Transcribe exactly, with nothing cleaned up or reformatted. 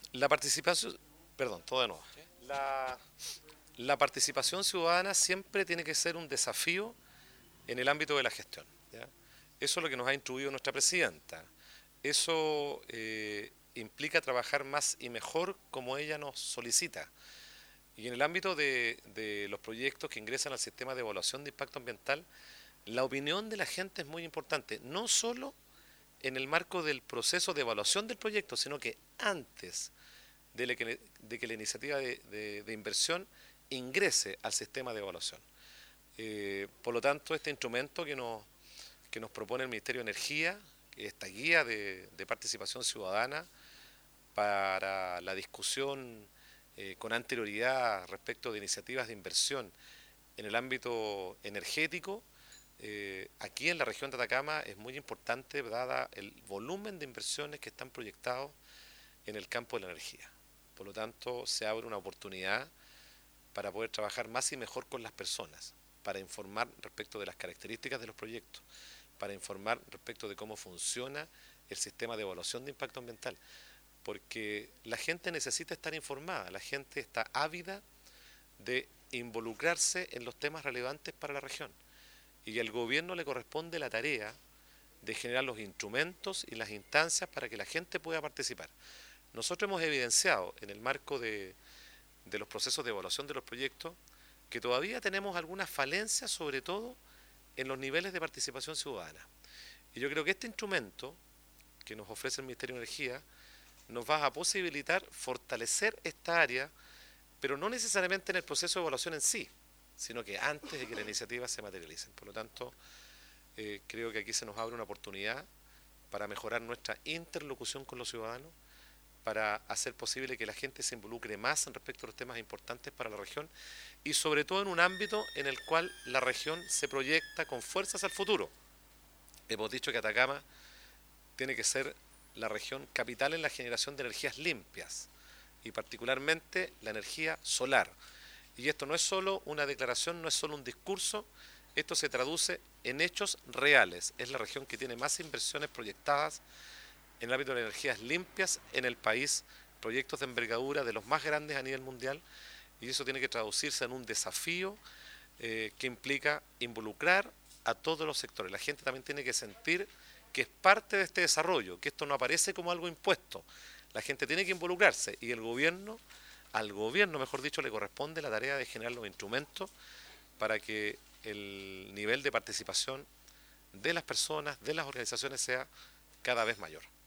La participación, perdón, todo de nuevo. ¿Sí? La, la participación ciudadana siempre tiene que ser un desafío en el ámbito de la gestión, ¿ya? Eso es lo que nos ha instruido nuestra presidenta. Eso eh, implica trabajar más y mejor como ella nos solicita. Y en el ámbito de, de los proyectos que ingresan al sistema de evaluación de impacto ambiental, la opinión de la gente es muy importante, no solo en el marco del proceso de evaluación del proyecto, sino que antes de, la que, de que la iniciativa de, de, de inversión ingrese al sistema de evaluación. Eh, por lo tanto, este instrumento que nos, que nos propone el Ministerio de Energía, esta guía de, de participación ciudadana para la discusión eh, con anterioridad respecto de iniciativas de inversión en el ámbito energético, eh, aquí en la región de Atacama es muy importante dada el volumen de inversiones que están proyectados en el campo de la energía. Por lo tanto, se abre una oportunidad para poder trabajar más y mejor con las personas, para informar respecto de las características de los proyectos, para informar respecto de cómo funciona el sistema de evaluación de impacto ambiental, porque la gente necesita estar informada, la gente está ávida de involucrarse en los temas relevantes para la región y al gobierno le corresponde la tarea de generar los instrumentos y las instancias para que la gente pueda participar. Nosotros hemos evidenciado en el marco de, de los procesos de evaluación de los proyectos que todavía tenemos algunas falencias, sobre todo en los niveles de participación ciudadana. Y yo creo que este instrumento que nos ofrece el Ministerio de Energía nos va a posibilitar fortalecer esta área, pero no necesariamente en el proceso de evaluación en sí, sino que antes de que la iniciativa se materialicen. Por lo tanto, eh, creo que aquí se nos abre una oportunidad para mejorar nuestra interlocución con los ciudadanos, para hacer posible que la gente se involucre más respecto a los temas importantes para la región y sobre todo en un ámbito en el cual la región se proyecta con fuerzas al futuro. Hemos dicho que Atacama tiene que ser la región capital en la generación de energías limpias y particularmente la energía solar. Y esto no es solo una declaración, no es solo un discurso, esto se traduce en hechos reales. Es la región que tiene más inversiones proyectadas en el ámbito de las energías limpias en el país, proyectos de envergadura de los más grandes a nivel mundial, y eso tiene que traducirse en un desafío eh, que implica involucrar a todos los sectores. La gente también tiene que sentir que es parte de este desarrollo, que esto no aparece como algo impuesto. La gente tiene que involucrarse y el gobierno, al gobierno mejor dicho, le corresponde la tarea de generar los instrumentos para que el nivel de participación de las personas, de las organizaciones sea cada vez mayor.